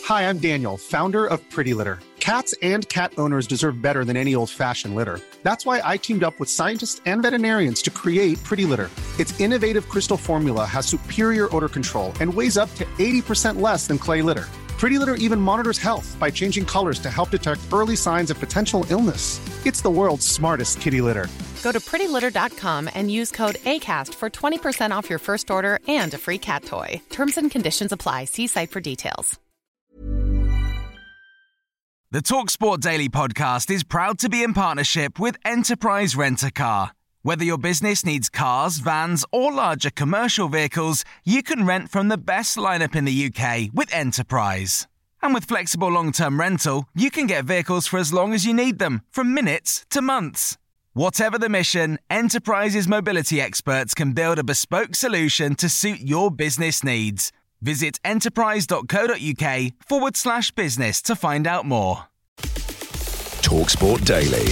Hi, I'm Daniel, founder of Pretty Litter. Cats and cat owners deserve better than any old-fashioned litter. That's why I teamed up with scientists and veterinarians to create Pretty Litter. Its innovative crystal formula has superior odor control and weighs up to 80% less than clay litter. Pretty Litter even monitors health by changing colors to help detect early signs of potential illness. It's the world's smartest kitty litter. Go to prettylitter.com and use code ACAST for 20% off your first order and a free cat toy. Terms and conditions apply. See site for details. The TalkSport Daily podcast is proud to be in partnership with Enterprise Rent-A-Car. Whether your business needs cars, vans, or larger commercial vehicles, you can rent from the best lineup in the UK with Enterprise. And with flexible long-term rental, you can get vehicles for as long as you need them, from minutes to months. Whatever the mission, Enterprise's mobility experts can build a bespoke solution to suit your business needs. Visit enterprise.co.uk/business to find out more. TalkSport Daily.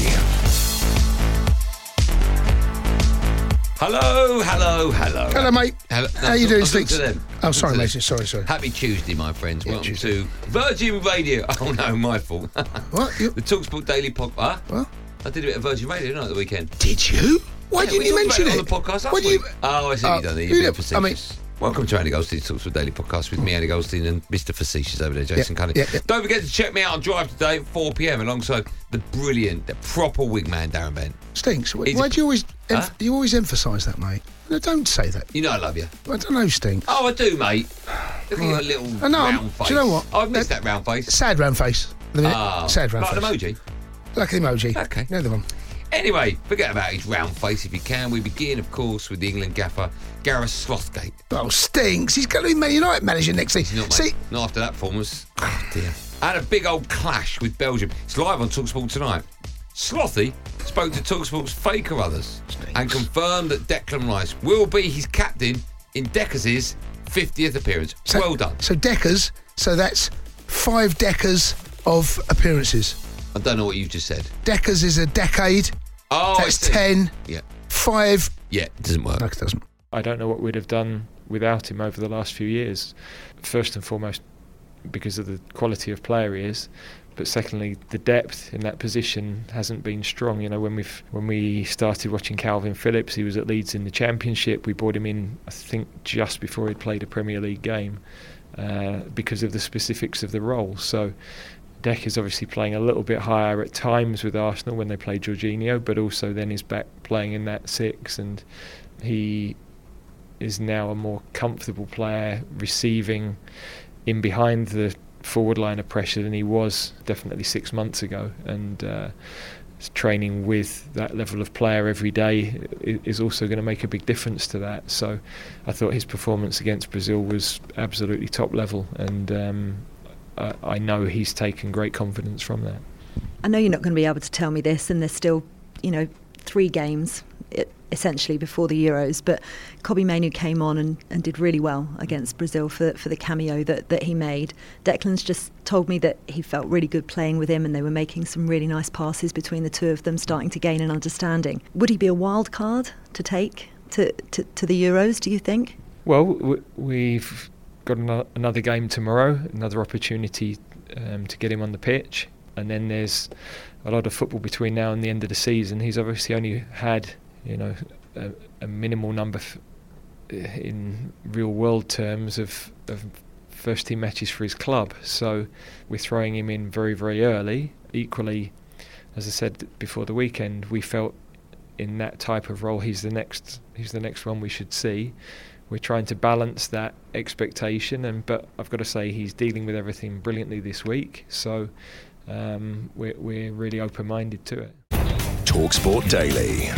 Hello. Hello, mate. Hello. How you doing, Speak Stinks? to them. Oh, sorry, mate. Sorry. Happy Tuesday, my friends. Yeah, Welcome Tuesday. to Virgin Radio. Oh, no, my fault. What? The TalkSport Daily podcast. What? I did a bit of Virgin Radio, didn't I, at the weekend? Did you? Why didn't you mention it on the podcast last Why do week? you? Oh, I see you done there. who You're being did- I mean- facetious. Welcome to Andy Goldstein's TalkSport Daily podcast with me, Andy Goldstein, and Mr. Facetious over there, Jason Cunning. yeah. Don't forget to check me out on Drive today at 4 p.m. alongside the brilliant, the proper wigman, Darren Bent. Stinks. Why He's a- do you always? Huh? You always emphasise that, mate. No, don't say that. You know I love you. I don't know, Stinks. Oh, I do, mate. Look at your little I know, round face. do you know what? I've missed that round face. Sad round face. The minute. Oh, Sad round like face. an emoji. Like an emoji. Okay. The other one. Anyway, forget about his round face if you can. We begin, of course, with the England gaffer, Gareth Southgate. Oh, Stinks. He's going to be Man United manager next season. Not, See, mate. Not after that performance. Oh, dear. Had a big old clash with Belgium. It's live on TalkSport tonight. Slothy spoke to TalkSport's Faye Carruthers and confirmed that Declan Rice will be his captain in Decker's 50th appearance. Well done. So Deckers. So that's 5 Deckers of appearances. I don't know what you've just said. Deckers is a decade. Oh, That's I see. 10. Yeah. 5. Yeah, it doesn't work. No, it doesn't. I don't know what we'd have done without him over the last few years. First and foremost, because of the quality of player he is, but secondly, the depth in that position hasn't been strong. You know, when we started watching Calvin Phillips, he was at Leeds in the Championship. We brought him in, I think, just before he'd played a Premier League game because of the specifics of the role. So Deck is obviously playing a little bit higher at times with Arsenal when they play Jorginho, but also then is back playing in that 6, and he is now a more comfortable player receiving in behind the forward line of pressure than he was definitely 6 months ago, and training with that level of player every day is also going to make a big difference to that. So I thought his performance against Brazil was absolutely top level, and I know he's taken great confidence from that. I know you're not going to be able to tell me this, and there's still, 3 games essentially before the Euros, but Kobbie Mainoo came on and did really well against Brazil for the cameo that he made. Declan's just told me that he felt really good playing with him, and they were making some really nice passes between the two of them, starting to gain an understanding. Would he be a wild card to take to the Euros, do you think? Well, we've got another game tomorrow, another opportunity to get him on the pitch, and then there's a lot of football between now and the end of the season. He's obviously only had a minimal number in real world terms of first team matches for his club, so we're throwing him in very, very early. Equally, as I said before the weekend, we felt in that type of role he's the next one we should see. We're trying to balance that expectation, but I've got to say he's dealing with everything brilliantly this week, so we're really open-minded to it. TalkSport Daily.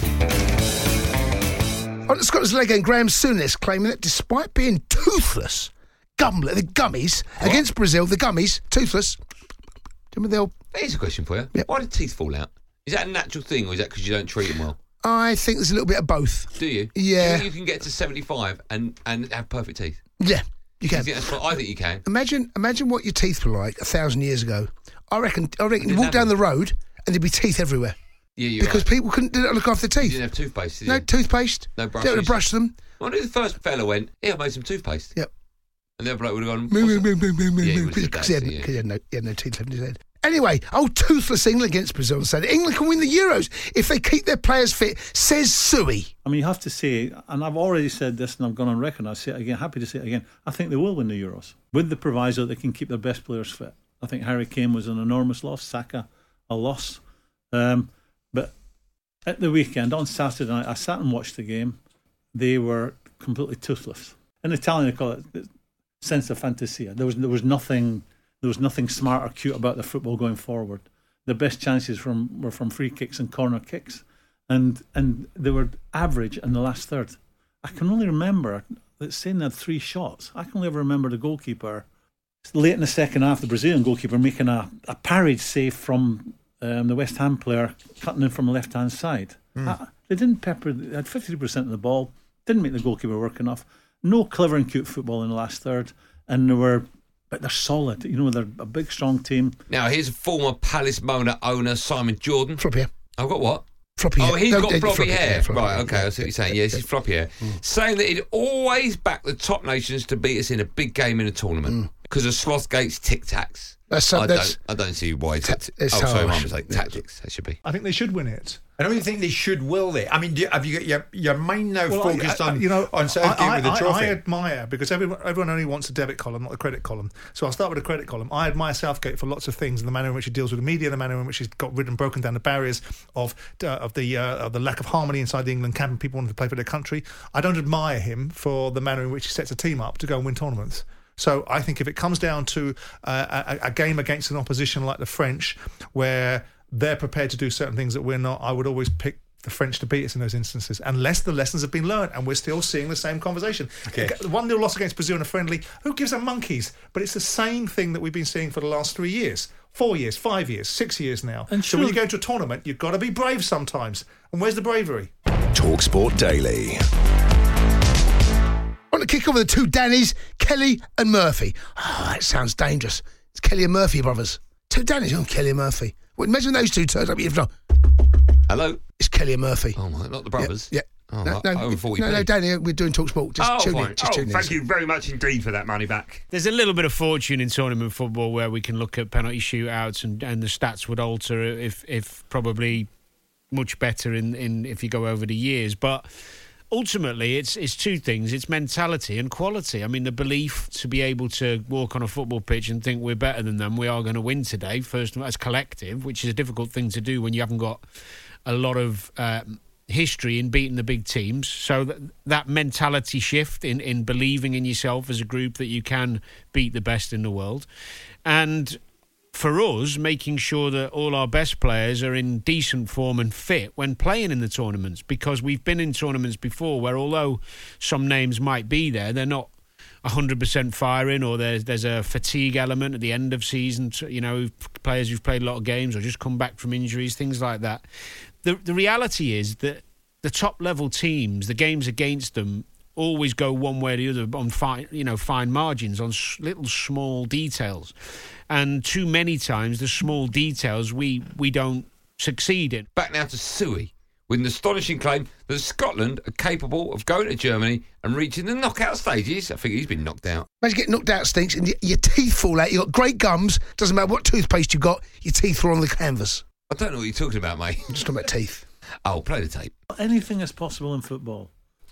On Scotland's leg end, Graham Souness claiming that despite being toothless, the gummies, against Brazil, the gummies, toothless. Here's a question for you. Yep. Why did teeth fall out? Is that a natural thing, or is that because you don't treat them well? I think there's a little bit of both. Do you? Yeah. Do you think you can get to 75 and have perfect teeth? Yeah, you Do can. you think that's I think you can. Imagine what your teeth were like 1,000 years ago. I reckon you didn't walk have down them. the road and there'd be teeth everywhere. Yeah, you're Because right. people couldn't look after their You teeth. didn't have toothpaste, did No you? toothpaste. No They had to brushes. brush them. I knew the first fella went, I made some toothpaste. Yep. And the other bloke would have gone, because he had no teeth left in his head. Anyway, toothless England against Brazil said England can win the Euros if they keep their players fit, says Suey. I mean, you have to say, and I've already said this and I've gone on record, I'll say it again, happy to say it again, I think they will win the Euros, with the proviso that they can keep their best players fit. I think Harry Kane was an enormous loss, Saka a loss. But at the weekend, on Saturday night, I sat and watched the game. They were completely toothless. In Italian, they call it senza fantasia. There was nothing smart or cute about the football going forward. The best chances were from free kicks and corner kicks, and they were average in the last third. I can only remember that saying they had 3 shots. I can only ever remember the goalkeeper late in the second half, the Brazilian goalkeeper making a parried save from the West Ham player cutting in from the left hand side. They didn't pepper. They had 53% of the ball. Didn't make the goalkeeper work enough. No clever and cute football in the last third, and but they're solid. You know, they're a big, strong team. Now, here's former Palace Mona owner Simon Jordan. Floppy hair. I've got what? Floppy hair. Oh, he's got floppy hair. Floppy right, hair. okay, I see what you're saying. Yes, he's floppy hair. Saying that he'd always back the top nations to beat us in a big game in a tournament because of Slothgate's tic-tacs. I don't see why it's sorry, my mistake. Tactics, that should be. I think they should win it. I don't even think they should will they. I mean, have you got your mind now focused on Southgate with the trophy? I admire, because everyone only wants a debit column, not a credit column. So I'll start with a credit column. I admire Southgate for lots of things, and the manner in which he deals with the media, the manner in which he's got rid and broken down the barriers of the lack of harmony inside the England camp and people wanting to play for their country. I don't admire him for the manner in which he sets a team up to go and win tournaments. So I think if it comes down to a game against an opposition like the French, where they're prepared to do certain things that we're not, I would always pick the French to beat us in those instances, unless the lessons have been learned, and we're still seeing the same conversation. Okay. 1-0 loss against Brazil in a friendly, who gives a monkeys? But it's the same thing that we've been seeing for the last 3 years, 4 years, 5 years, 6 years now. And so when you go to a tournament, you've got to be brave sometimes. And where's the bravery? TalkSport Daily. I want to kick off with the 2 Dannys, Kelly and Murphy. Oh, that sounds dangerous. It's Kelly and Murphy brothers. 2 Dannys, Kelly and Murphy. Well, imagine those 2 turns up. Hello? It's Kelly and Murphy. Oh, my, not the brothers? Yeah. Oh, no, Danny, we're doing TalkSport. Just tune in. Thank you very much indeed for that money back. There's a little bit of fortune in tournament football where we can look at penalty shootouts and the stats would alter if probably much better in if you go over the years. But ultimately, it's 2 things. It's mentality and quality. I mean, the belief to be able to walk on a football pitch and think we're better than them, we are going to win today, first as collective, which is a difficult thing to do when you haven't got a lot of history in beating the big teams. So that mentality shift in believing in yourself as a group that you can beat the best in the world. And for us, making sure that all our best players are in decent form and fit when playing in the tournaments, because we've been in tournaments before where although some names might be there, they're not 100% firing, or there's a fatigue element at the end of season, you know, players who've played a lot of games or just come back from injuries, things like that. The reality is that the top level teams, the games against them always go one way or the other on fine margins, on little small details. And too many times the small details we don't succeed in. Back now to Suey with an astonishing claim that Scotland are capable of going to Germany and reaching the knockout stages. I think he's been knocked out. Imagine getting knocked out stinks and your teeth fall out. You've got great gums. Doesn't matter what toothpaste you've got, your teeth are on the canvas. I don't know what you're talking about, mate. I'm just talking about teeth. Oh, play the tape. Anything is possible in football.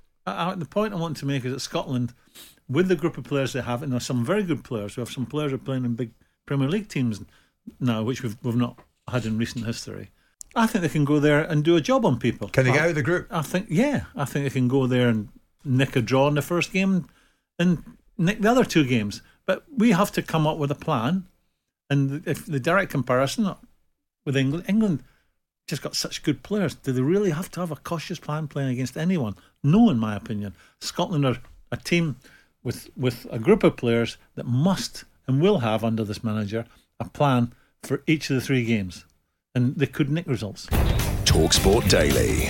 The point I want to make is that Scotland, with the group of players they have, and there are some very good players, we have some players who are playing in big Premier League teams now, which we've not had in recent history. I think they can go there and do a job on people. Can they get out of the group? I think they can go there and nick a draw in the first game and nick the other 2 games. But we have to come up with a plan. And if the direct comparison with England just got such good players, do they really have to have a cautious plan playing against anyone? No, in my opinion. Scotland are a team with a group of players that must and will have, under this manager, a plan for each of the 3 games. And they could nick results. TalkSport Daily.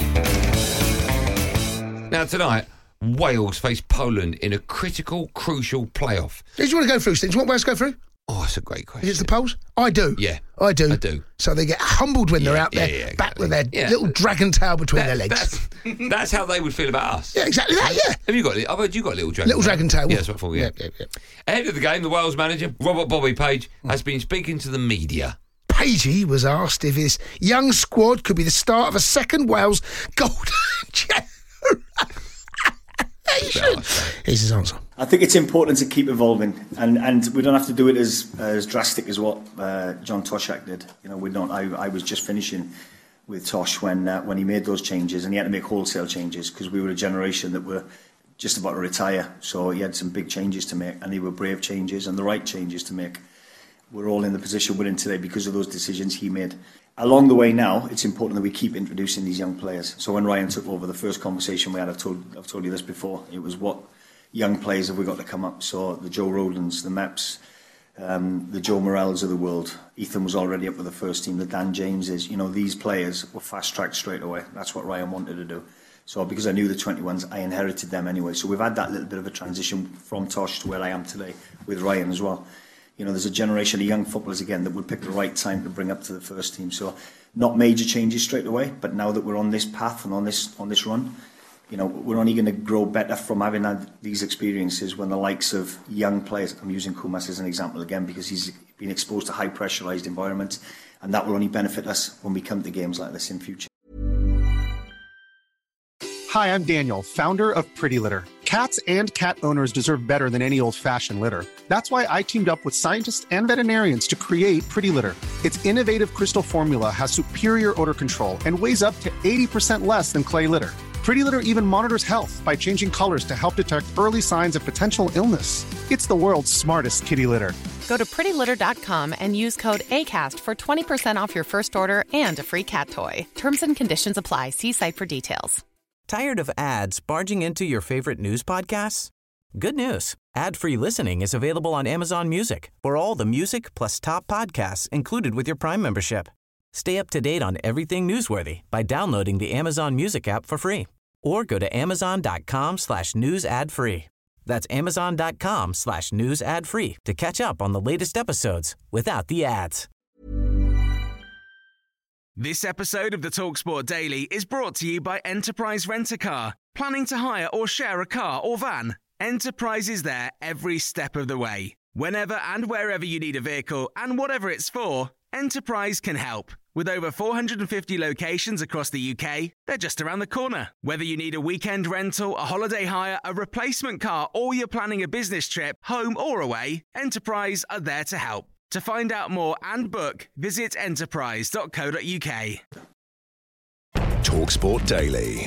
Now tonight, Wales face Poland in a critical, crucial playoff. Do you want to go through things? What Wales go through? Oh, that's a great question. Is it the Poles? I do. Yeah. I do. I do. So they get humbled when they're out there, back with their little dragon tail between their legs. That's how they would feel about us. Yeah, exactly that, yeah. I've heard you got a little dragon Little dragon tail. Yeah, that's what I thought, yeah. Ahead of the game, the Wales manager, Robert Bobby Page, has been speaking to the media. Pagey was asked if his young squad could be the start of a second Wales golden generation. Here's his answer. I think it's important to keep evolving, and we don't have to do it as drastic as what John Toshack did. You know, we don't. I was just finishing with Tosh when he made those changes, and he had to make wholesale changes because we were a generation that were just about to retire. So he had some big changes to make, and they were brave changes and the right changes to make. We're all in the position we're in today because of those decisions he made. Along the way now, it's important that we keep introducing these young players. So when Ryan took over, the first conversation we had, I've told you this before, it was what young players have we got to come up. So the Joe Rodens, the Meps, the Joe Morels of the world. Ethan was already up with the first team, the Dan Jameses. You know, these players were fast-tracked straight away. That's what Ryan wanted to do. So because I knew the 21s, I inherited them anyway. So we've had that little bit of a transition from Tosh to where I am today with Ryan as well. You know, there's a generation of young footballers again that would pick the right time to bring up to the first team. So not major changes straight away, but now that we're on this path and on this run, you know, we're only going to grow better from having had these experiences when the likes of young players, I'm using Kumas as an example again because he's been exposed to high pressurised environments, and that will only benefit us when we come to games like this in future. Hi, I'm Daniel, founder of Pretty Litter. Cats and cat owners deserve better than any old-fashioned litter. That's why I teamed up with scientists and veterinarians to create Pretty Litter. Its innovative crystal formula has superior odor control and weighs up to 80% less than clay litter. Pretty Litter even monitors health by changing colors to help detect early signs of potential illness. It's the world's smartest kitty litter. Go to prettylitter.com and use code ACAST for 20% off your first order and a free cat toy. Terms and conditions apply. See site for details. Tired of ads barging into your favorite news podcasts? Good news. Ad-free listening is available on Amazon Music for all the music plus top podcasts included with your Prime membership. Stay up to date on everything newsworthy by downloading the Amazon Music app for free or go to amazon.com/news ad free. That's amazon.com/news ad free to catch up on the latest episodes without the ads. This episode of the TalkSport Daily is brought to you by Enterprise Rent-A-Car. Planning to hire or share a car or van? Enterprise is there every step of the way. Whenever and wherever you need a vehicle and whatever it's for, Enterprise can help. With over 450 locations across the UK, they're just around the corner. Whether you need a weekend rental, a holiday hire, a replacement car, or you're planning a business trip, home or away, Enterprise are there to help. To find out more and book, visit enterprise.co.uk. TalkSport Daily.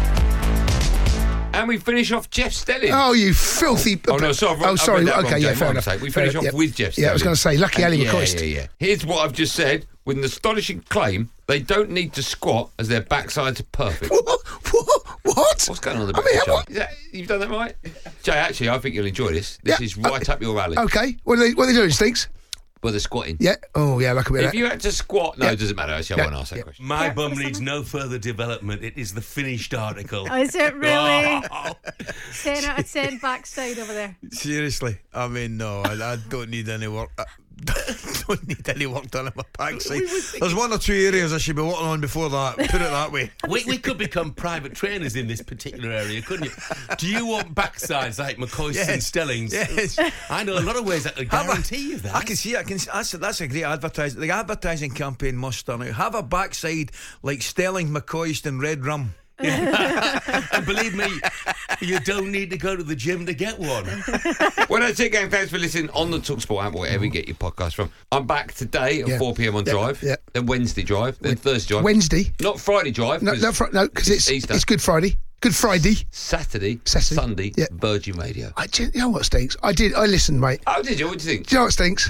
And we finish off Jeff Stelling. Oh, you filthy... Oh, no, sorry. Okay, yeah, fair enough. We finish off with Jeff Stelling. Yeah, I was going to say, lucky Ali McCoist. Yeah. Here's what I've just said. With an astonishing claim, they don't need to squat as their backsides are perfect. What? What's going on in the back? You've done that right? Jay, actually, I think you'll enjoy this. This is right up your alley. Okay. What are they doing, Stinks? Well, they're squatting. Yeah. Oh, yeah, like a bit of If you had to squat... No, it doesn't matter. Actually, I won't ask that question. My bum needs no further development. It is the finished article. Oh, is it really? 10 out of 10 backside over there. Seriously. I mean, no, I don't need any work. Don't need any work done on my backside. There's one or two areas I should be working on before that. Put it that way. We could become private trainers in this particular area, couldn't you? Do you want backsides like McCoy's and Stellings? Yes. I know a lot of ways that could guarantee you that. I can see it. That's a great advertising. The advertising campaign must turn out. Have a backside like Stelling, McCoy's and Red Rum. Yeah. And believe me, you don't need to go to the gym to get one. Well, that's it, gang. Thanks for listening on the TalkSport app, wherever you get your podcast from. I'm back today at 4 p.m. on Drive, then Wednesday Drive, then Thursday Drive. Wednesday? Not Friday Drive. No, because it's Easter. It's Good Friday. Good Friday. Saturday. Sunday, Virgin Radio. You know what stinks? I listened, mate. Oh, did you? What do you think? Do you know what stinks?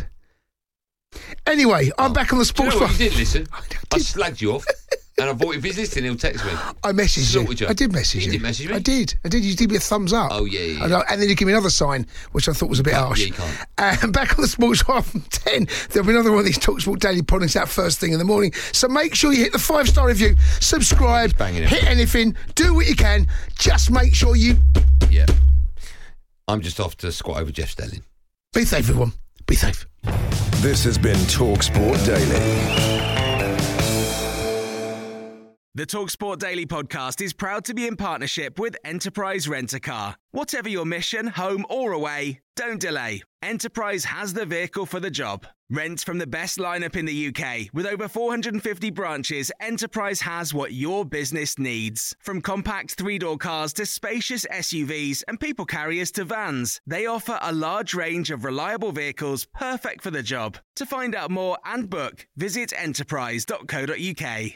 Anyway, I'm back on the sports. Do you know what? You did listen. I slagged you off. And I thought if he's listening, he'll text me. I messaged you. I did message you. You did message me? I did. You did me a thumbs up. Oh, yeah. And then you give me another sign, which I thought was a bit harsh. Yeah, you can't. And back on the Sports Drive from 10, there'll be another one of these TalkSport Daily products out first thing in the morning. So make sure you hit the 5-star review, subscribe, hit anything, do what you can. Just make sure you... Yeah. I'm just off to squat over Jeff Stelling. Be safe, everyone. Be safe. This has been TalkSport Daily. The TalkSport Daily podcast is proud to be in partnership with Enterprise Rent-A-Car. Whatever your mission, home or away, don't delay. Enterprise has the vehicle for the job. Rent from the best lineup in the UK. With over 450 branches, Enterprise has what your business needs. From compact three-door cars to spacious SUVs and people carriers to vans, they offer a large range of reliable vehicles perfect for the job. To find out more and book, visit enterprise.co.uk.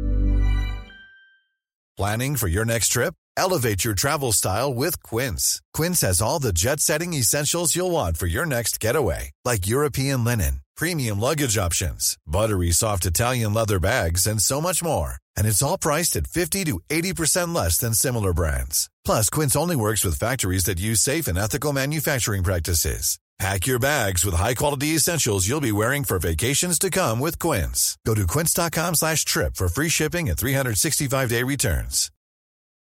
Planning for your next trip? Elevate your travel style with Quince. Quince has all the jet-setting essentials you'll want for your next getaway, like European linen, premium luggage options, buttery soft Italian leather bags, and so much more. And it's all priced at 50 to 80% less than similar brands. Plus, Quince only works with factories that use safe and ethical manufacturing practices. Pack your bags with high-quality essentials you'll be wearing for vacations to come with Quince. Go to quince.com/trip for free shipping and 365-day returns.